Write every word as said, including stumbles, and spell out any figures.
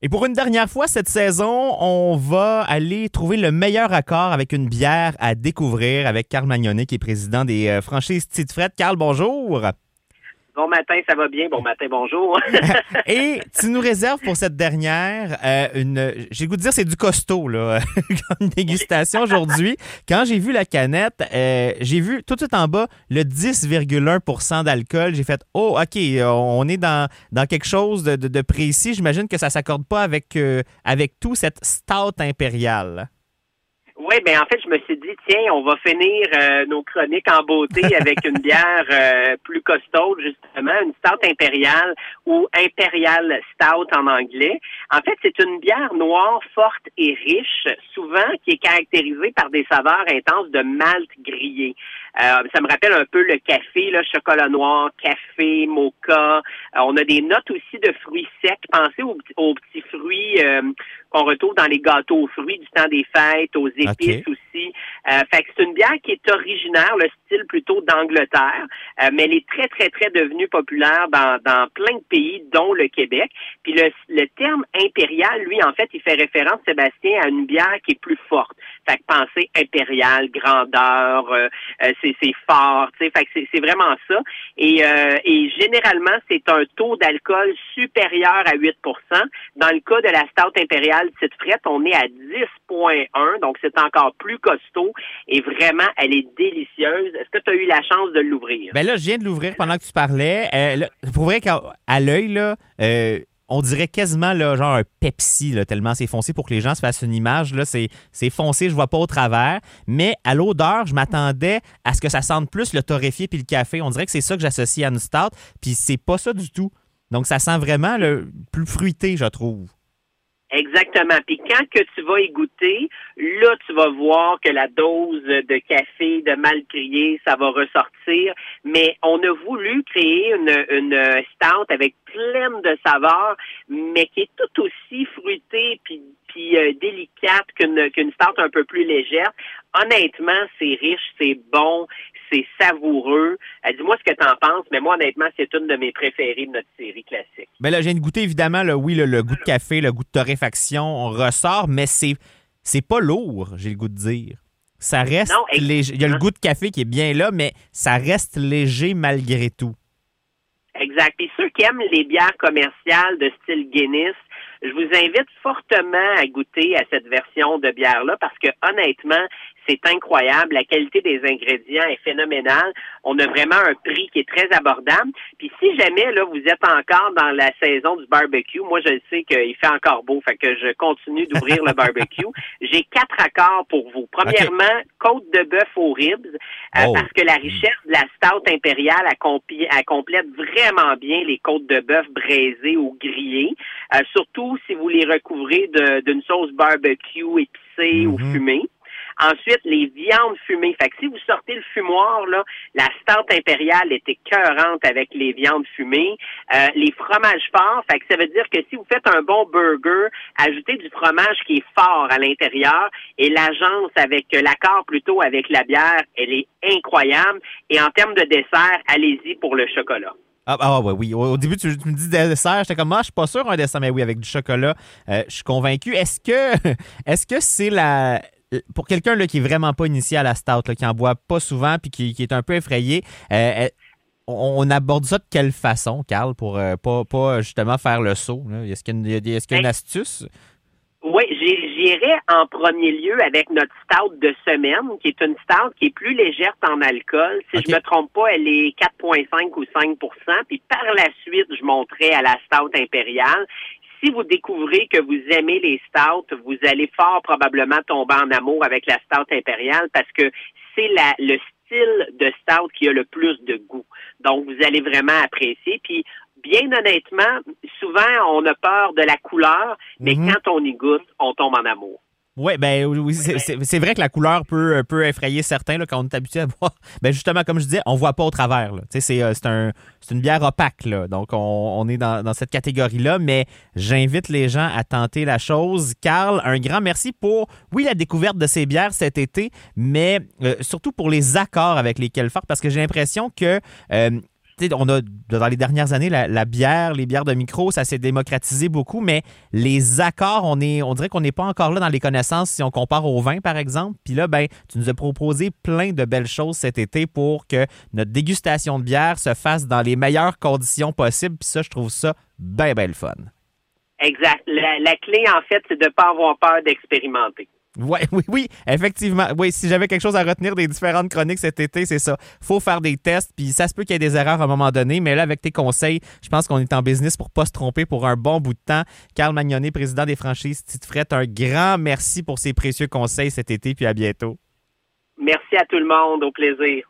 Et pour une dernière fois cette saison, on va aller trouver le meilleur accord avec une bière à découvrir avec Carl Magnonet, qui est président des euh, franchises Tite Frette. Carl, bonjour. Bon matin, ça va bien. Bon matin, bonjour. Et tu nous réserves pour cette dernière euh, une, j'ai le goût de dire c'est du costaud là, comme dégustation aujourd'hui. Quand j'ai vu la canette, euh, j'ai vu tout de suite en bas le dix virgule un pour cent d'alcool. J'ai fait oh ok, on est dans dans quelque chose de, de, de précis. J'imagine que ça s'accorde pas avec euh, avec tout cette stout impériale. Oui, ben en fait, je me suis dit, tiens, on va finir euh, nos chroniques en beauté avec une bière euh, plus costaud, justement, une stout impériale ou impérial stout en anglais. En fait, c'est une bière noire, forte et riche, souvent qui est caractérisée par des saveurs intenses de malt grillé. Euh, ça me rappelle un peu le café, là, chocolat noir, café, mocha. Euh, on a des notes aussi de fruits secs. Pensez aux, aux petits fruits euh, qu'on retrouve dans les gâteaux aux fruits du temps des fêtes, aux épices okay. aussi. Euh, fait que c'est une bière qui est originaire, le style plutôt d'Angleterre, euh, mais elle est très, très, très devenue populaire dans, dans plein de pays, dont le Québec. Puis le, le terme impérial, lui, en fait, il fait référence, Sébastien, à une bière qui est plus forte. Fait que pensez impérial, grandeur, euh, euh, c'est, c'est fort, tu sais, fait que c'est, c'est vraiment ça. Et, euh, et généralement, c'est un taux d'alcool supérieur à huit pour cent. Dans le cas de la stout impériale Tite Frette, on est à dix virgule un, donc c'est encore plus costaud et vraiment, elle est délicieuse. Est-ce que tu as eu la chance de l'ouvrir? Ben là, je viens de l'ouvrir pendant que tu parlais. Euh, là, pour vrai qu'à à l'œil, là, euh, on dirait quasiment là, genre un Pepsi, là, tellement c'est foncé pour que les gens se fassent une image. Là, c'est, c'est foncé, je vois pas au travers. Mais à l'odeur, je m'attendais à ce que ça sente plus le torréfié puis le café. On dirait que c'est ça que j'associe à une stout, puis c'est pas ça du tout. Donc, ça sent vraiment le plus fruité, je trouve. Exactement. Puis quand que tu vas y goûter, là, tu vas voir que la dose de café, de malt grillé, ça va ressortir. Mais on a voulu créer une, une stout avec plein de saveurs, mais qui est tout aussi fruitée puis, puis euh, délicate qu'une, qu'une stout un peu plus légère. Honnêtement, c'est riche, c'est bon, c'est savoureux. Euh, dis-moi ce que tu en penses, mais moi, honnêtement, c'est une de mes préférées de notre série classique. Ben là, je viens de goûter, évidemment, là, oui, le, le goût de café, le goût de torréfaction, on ressort, mais c'est c'est pas lourd, j'ai le goût de dire. Ça reste non, léger. Il y a le goût de café qui est bien là, mais ça reste léger malgré tout. Exact. Et ceux qui aiment les bières commerciales de style Guinness, je vous invite fortement à goûter à cette version de bière-là parce que honnêtement, c'est incroyable. La qualité des ingrédients est phénoménale. On a vraiment un prix qui est très abordable. Puis si jamais là vous êtes encore dans la saison du barbecue, moi je sais qu'il fait encore beau, fait que je continue d'ouvrir le barbecue. J'ai quatre accords pour vous. Premièrement, okay. Côte de bœuf aux ribs, euh, oh. parce que la richesse de la stout impériale accompli, elle complète vraiment bien les côtes de bœuf braisées ou grillées, euh, surtout si vous les recouvrez de, d'une sauce barbecue épicée mm-hmm. ou fumée. Ensuite, les viandes fumées. Fait que si vous sortez le fumoir, là, la stout impériale est écœurante avec les viandes fumées. Euh, les fromages forts, fait que ça veut dire que si vous faites un bon burger, ajoutez du fromage qui est fort à l'intérieur et l'agence avec l'accord plutôt avec la bière, elle est incroyable. Et en termes de dessert, allez-y pour le chocolat. Ah, ah ouais, oui. Au début, tu, tu me dis dessert. J'étais comme, moi, ah, je suis pas sûr un dessert, mais oui, avec du chocolat, euh, je suis convaincu. Est-ce que, est-ce que c'est la... Pour quelqu'un là, qui est vraiment pas initié à la stout, là, qui en boit pas souvent puis qui, qui est un peu effrayé, euh, on, on aborde ça de quelle façon, Carl, pour euh, pas, pas justement faire le saut? Là? Est-ce qu'il y a une, est-ce qu'il y a une astuce? Oui, j'irais en premier lieu avec notre stout de semaine, qui est une stout qui est plus légère en alcool. Si okay. je me trompe pas, elle est quatre virgule cinq ou cinq pour cent. Puis par la suite, je monterai à la stout impériale. Si vous découvrez que vous aimez les stouts, vous allez fort probablement tomber en amour avec la stout impériale parce que c'est la, le style de stout qui a le plus de goût. Donc, vous allez vraiment apprécier. Puis, bien honnêtement, souvent, on a peur de la couleur, mais mm-hmm. quand on y goûte, on tombe en amour. Ouais, ben oui, c'est, c'est, c'est vrai que la couleur peut, peut effrayer certains là, quand on est habitué à voir. Ben justement, comme je disais, on voit pas au travers. Là. C'est, c'est, un, c'est une bière opaque, là. Donc on, on est dans, dans cette catégorie-là, mais j'invite les gens à tenter la chose. Carl, un grand merci pour, oui, la découverte de ces bières cet été, mais euh, surtout pour les accords avec lesquels faire, parce que j'ai l'impression que... Euh, on a, dans les dernières années, la, la bière, les bières de micro, ça s'est démocratisé beaucoup, mais les accords, on est, on dirait qu'on n'est pas encore là dans les connaissances si on compare au vin, par exemple. Puis là, ben, tu nous as proposé plein de belles choses cet été pour que notre dégustation de bière se fasse dans les meilleures conditions possibles. Puis ça, je trouve ça bien, bien le fun. Exact. La, la clé, en fait, c'est de ne pas avoir peur d'expérimenter. Ouais, oui, oui, effectivement. Oui, si j'avais quelque chose à retenir des différentes chroniques cet été, c'est ça. Faut faire des tests, puis ça se peut qu'il y ait des erreurs à un moment donné, mais là, avec tes conseils, je pense qu'on est en business pour pas se tromper pour un bon bout de temps. Carl Magnonnet, président des franchises Tite Frette, un grand merci pour ces précieux conseils cet été, puis à bientôt. Merci à tout le monde. Au plaisir.